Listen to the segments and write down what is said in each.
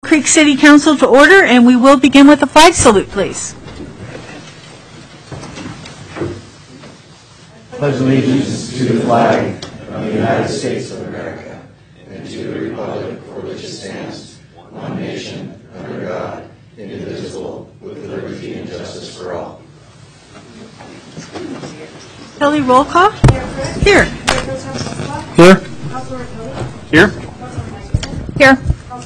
Creek City Council to order, and we will begin with a flag salute, please. Pledge allegiance to the flag of the United States of America and to the republic for which it stands, one nation, under God, indivisible, with liberty and justice for all. Kelly, roll call. Here. Here. Here. Here.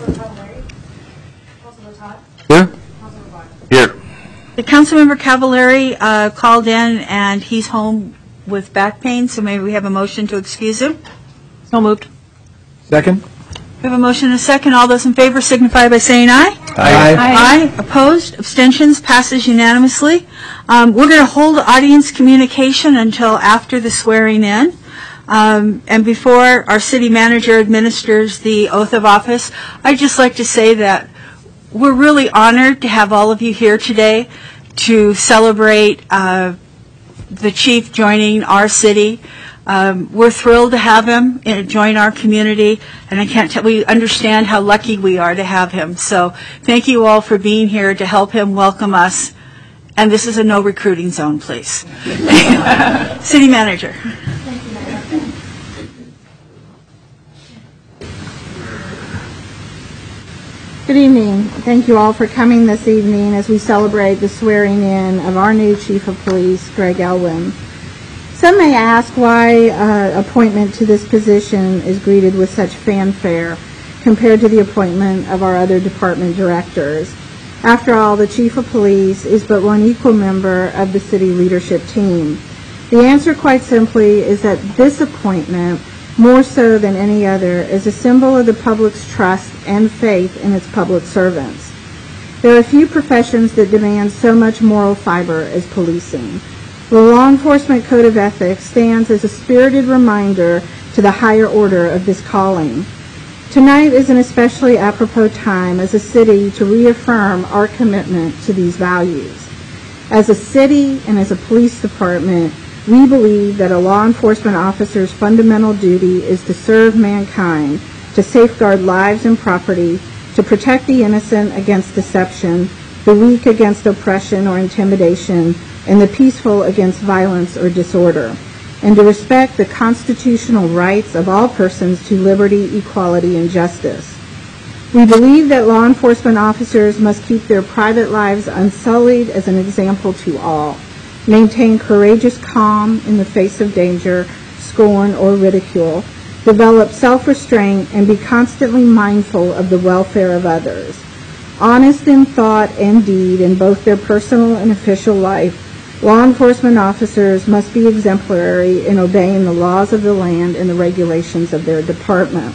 Here. Here. The Councilmember Cavallari called in, and he's home with back pain, so maybe we have a motion to excuse him. So moved. Second. We have a motion and a second. All those in favor signify by saying aye. Aye. Aye. Opposed? Abstentions? Passes unanimously. We're going to hold audience communication until after the swearing in. And before our city manager administers the oath of office, I'd just like to say that we're really honored to have all of you here today to celebrate the chief joining our city. We're thrilled to have him join our community, and I can't tell, we understand how lucky we are to have him. So thank you all for being here to help him welcome us. And this is a no recruiting zone, please. City manager. Good evening. Thank you all for coming this evening as we celebrate the swearing in of our new Chief of Police, Greg Elwin. Some may ask why appointment to this position is greeted with such fanfare compared to the appointment of our other department directors. After all, the Chief of Police is but one equal member of the city leadership team. The answer, quite simply, is that this appointment, more so than any other, is a symbol of the public's trust and faith in its public servants. There are few professions that demand so much moral fiber as policing. The Law Enforcement Code of Ethics stands as a spirited reminder to the higher order of this calling. Tonight is an especially apropos time as a city to reaffirm our commitment to these values. As a city and as a police department, we believe that a law enforcement officer's fundamental duty is to serve mankind, to safeguard lives and property, to protect the innocent against deception, the weak against oppression or intimidation, and the peaceful against violence or disorder, and to respect the constitutional rights of all persons to liberty, equality, and justice. We believe that law enforcement officers must keep their private lives unsullied as an example to all, maintain courageous calm in the face of danger, scorn, or ridicule, develop self-restraint, and be constantly mindful of the welfare of others. Honest in thought and deed in both their personal and official life, law enforcement officers must be exemplary in obeying the laws of the land and the regulations of their department.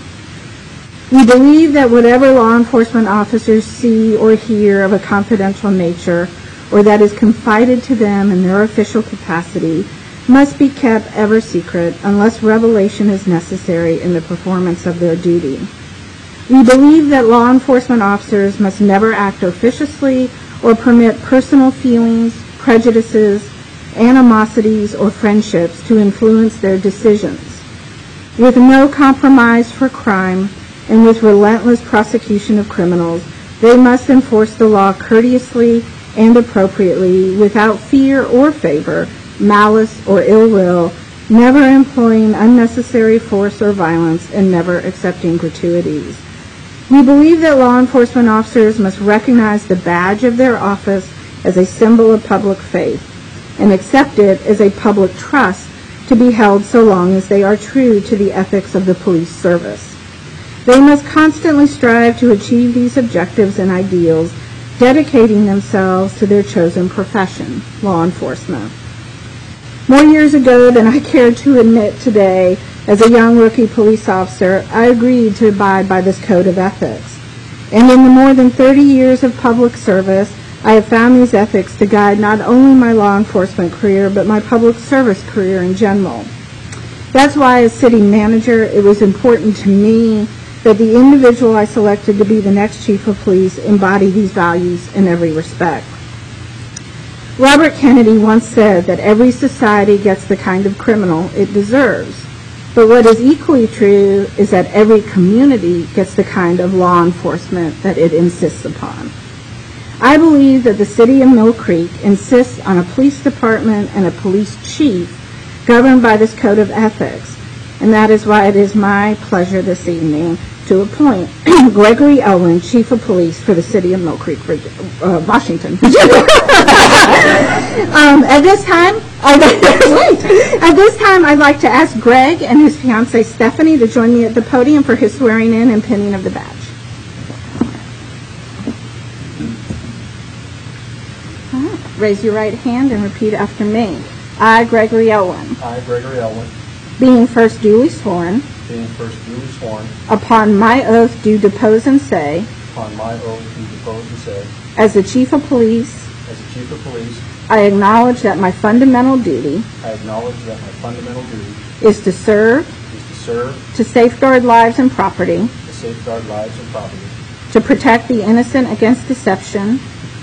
We believe that whatever law enforcement officers see or hear of a confidential nature, or that is confided to them in their official capacity, must be kept ever secret unless revelation is necessary in the performance of their duty. We believe that law enforcement officers must never act officiously or permit personal feelings, prejudices, animosities, or friendships to influence their decisions. With no compromise for crime and with relentless prosecution of criminals, they must enforce the law courteously and appropriately, without fear or favor, malice or ill will, never employing unnecessary force or violence, and never accepting gratuities. We believe that law enforcement officers must recognize the badge of their office as a symbol of public faith and accept it as a public trust to be held so long as they are true to the ethics of the police service. They must constantly strive to achieve these objectives and ideals, dedicating themselves to their chosen profession, law enforcement. More years ago than I care to admit today, as a young rookie police officer, I agreed to abide by this code of ethics. And in the more than 30 years of public service, I have found these ethics to guide not only my law enforcement career, but my public service career in general. That's why, as city manager, it was important to me that the individual I selected to be the next chief of police embody these values in every respect. Robert Kennedy once said that every society gets the kind of criminal it deserves. But what is equally true is that every community gets the kind of law enforcement that it insists upon. I believe that the city of Mill Creek insists on a police department and a police chief governed by this code of ethics, and that is why it is my pleasure this evening to appoint Gregory Elwin, Chief of Police for the city of Mill Creek, Washington. At this time, I'd like to ask Greg and his fiancée Stephanie to join me at the podium for his swearing in and pinning of the badge. All right. Raise your right hand and repeat after me. I, Gregory Elwin, I, Gregory Elwin, being first duly sworn, upon my oath do depose and say, as the Chief of Police, I acknowledge that my fundamental duty is to serve, to safeguard lives and property, to protect the innocent against deception,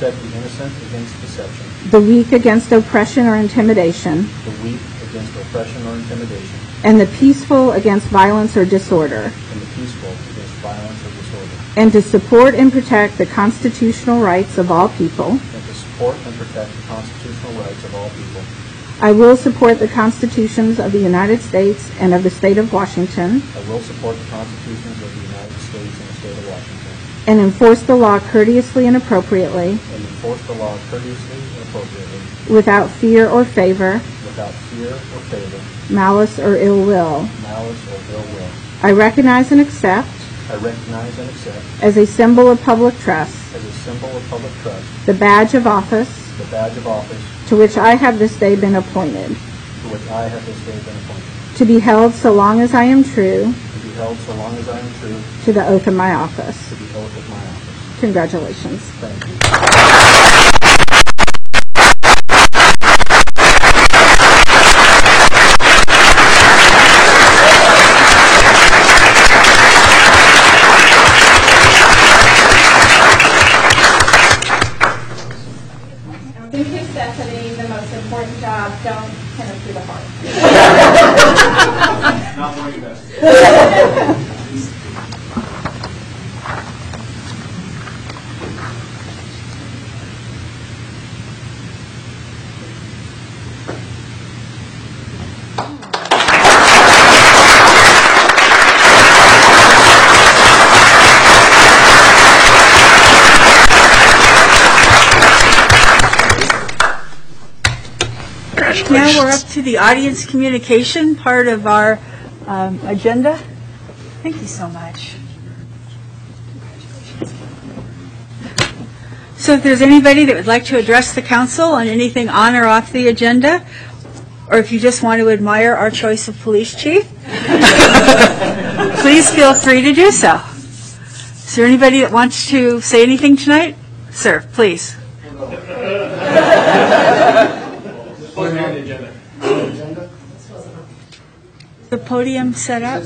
the weak against oppression or intimidation, and the peaceful against violence or disorder, and to support and protect the constitutional rights of all people. I will support the constitutions of the United States and of the state of Washington, and enforce the law courteously and appropriately, without fear or favor, malice or ill will. I recognize and accept as a symbol of public trust the badge of office to which I have this day been appointed, to be held so long as I am true to the oath of my office. Congratulations. Thank you. Thank you, Stephanie. The most important job, don't pin it through the heart. Not more you guys. Now we're up to the audience communication part of our agenda. Thank you so much. So if there's anybody that would like to address the council on anything on or off the agenda, or if you just want to admire our choice of police chief, please feel free to do so. Is there anybody that wants to say anything tonight? Sir, please. The podium set up?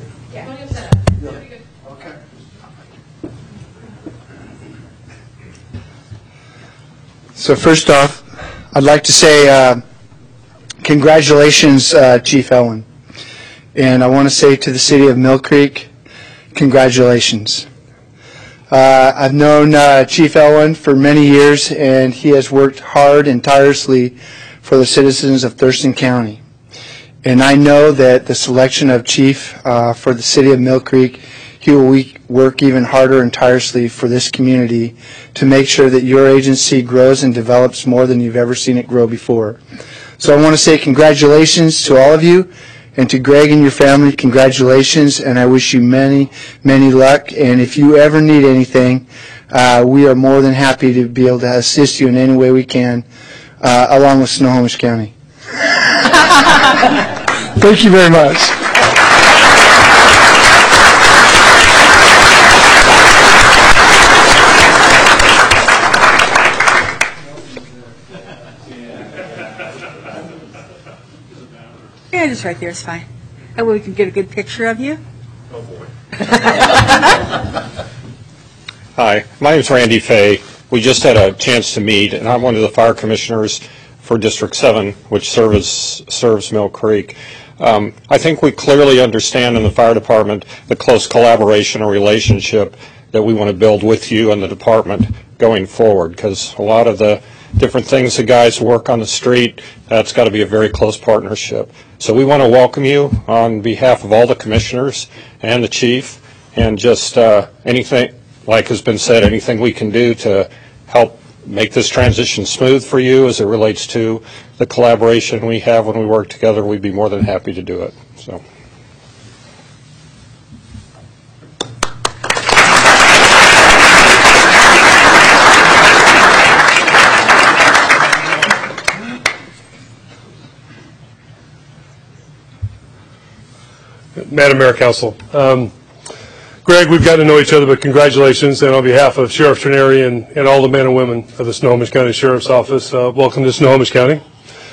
So first off, I'd like to say congratulations, Chief Elwin. And I want to say to the city of Mill Creek, congratulations. I've known Chief Elwin for many years, and he has worked hard and tirelessly for the citizens of Thurston County. And I know that the selection of Chief for the city of Mill Creek, he will work even harder and tirelessly for this community to make sure that your agency grows and develops more than you've ever seen it grow before. So I want to say congratulations to all of you, and to Greg and your family, congratulations, and I wish you many, many luck. And if you ever need anything, we are more than happy to be able to assist you in any way we can, along with Snohomish County. Thank you very much. Yeah, just right there is fine. That way we can get a good picture of you. Oh, boy. Hi, my name is Randy Fay. We just had a chance to meet, and I'm one of the fire commissioners for District 7, which serves Mill Creek. I think we clearly understand in the fire department the close collaboration or relationship that we want to build with you and the department going forward, because a lot of the different things the guys work on the street, that's got to be a very close partnership. So we want to welcome you on behalf of all the commissioners and the chief, and just anything, like has been said, anything we can do to help make this transition smooth for you as it relates to the collaboration we have when we work together, we'd be more than happy to do it. So. Madam Mayor, Council. Greg, we've gotten to know each other, but congratulations, and on behalf of Sheriff Trenary and all the men and women of the Snohomish County Sheriff's Office, welcome to Snohomish County.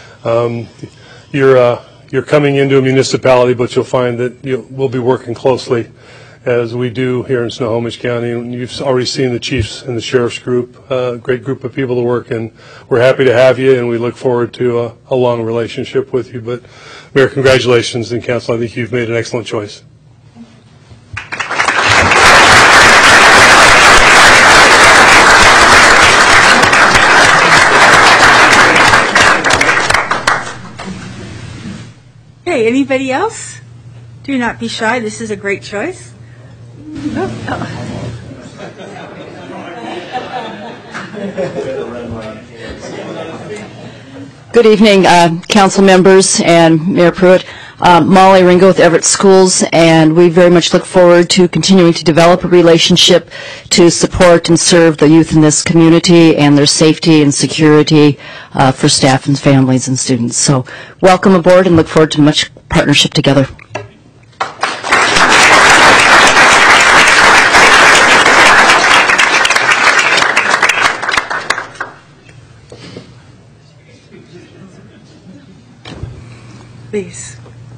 You're coming into a municipality, but you'll find that we'll be working closely as we do here in Snohomish County. And you've already seen the chiefs and the sheriff's group, great group of people to work, and we're happy to have you, and we look forward to a long relationship with you. But Mayor, congratulations, and Council, I think you've made an excellent choice. Okay, anybody else? Do not be shy. This is a great choice. Good evening, council members and Mayor Pruitt. Molly Ringo with Everett Schools, and we very much look forward to continuing to develop a relationship to support and serve the youth in this community and their safety and security for staff and families and students. So welcome aboard and look forward to much partnership together. Please.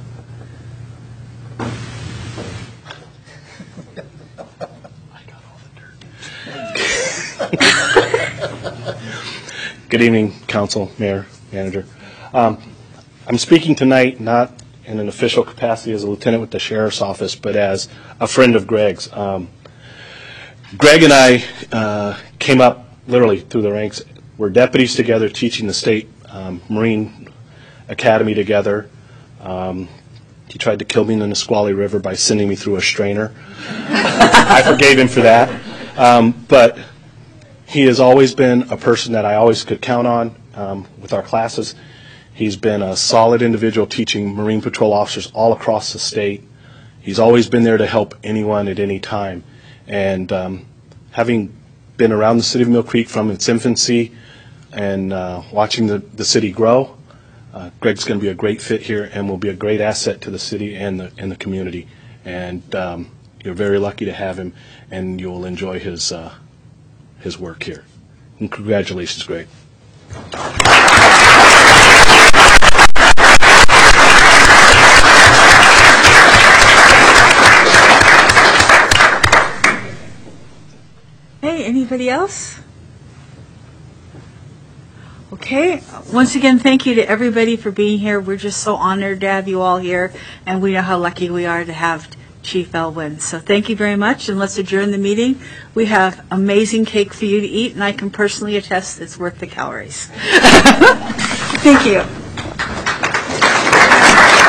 Good evening, Council, Mayor, Manager. I'm speaking tonight not in an official capacity as a lieutenant with the Sheriff's Office, but as a friend of Greg's. Greg and I came up literally through the ranks. We're deputies together teaching the state Marine Academy together. He tried to kill me in the Nisqually River by sending me through a strainer. I forgave him for that. But he has always been a person that I always could count on with our classes. He's been a solid individual teaching Marine Patrol officers all across the state. He's always been there to help anyone at any time. And having been around the city of Mill Creek from its infancy and watching the city grow, Greg's going to be a great fit here and will be a great asset to the city and the community. And you're very lucky to have him, and you'll enjoy his work here. And congratulations, Greg. Hey, anybody else? Okay, once again, thank you to everybody for being here. We're just so honored to have you all here, and we know how lucky we are to have Chief Elwin. So thank you very much, and let's adjourn the meeting. We have amazing cake for you to eat, and I can personally attest it's worth the calories. Thank you.